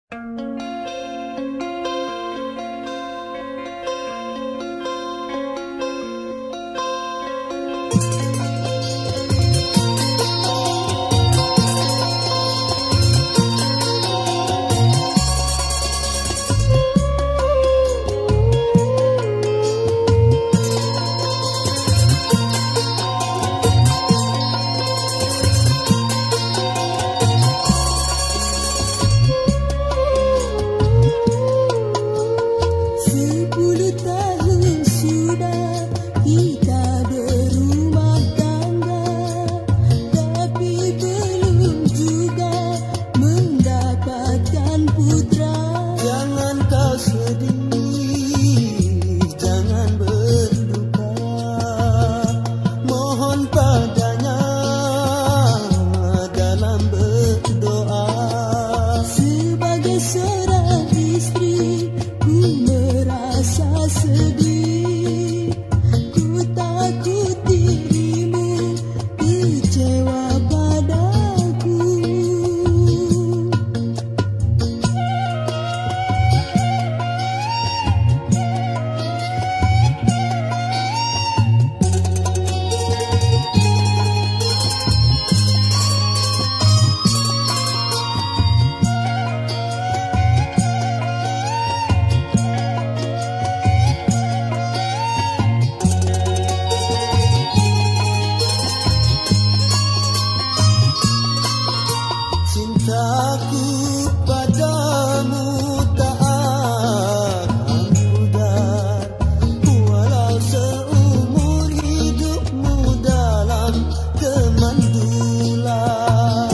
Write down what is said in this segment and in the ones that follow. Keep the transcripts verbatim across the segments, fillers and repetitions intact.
Cintaku padamu tak akan pudar, walau seumur hidupmu dalam kemandulan.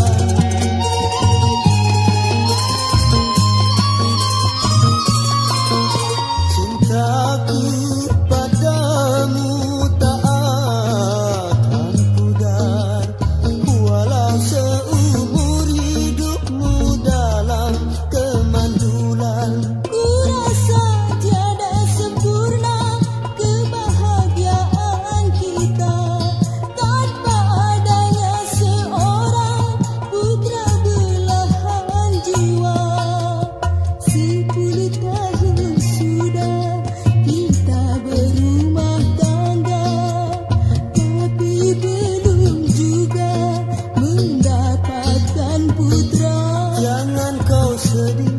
Cintaku padamu tak akan pudar, walau seumur dalam kemandulan. Ku rasa tiada sempurna kebahagiaan kita tanpa adanya seorang putra belahan jiwa. Sepuluh tahun sudah kita berumah tangga, tapi belum juga mendapatkan putra. Jangan kau sedih,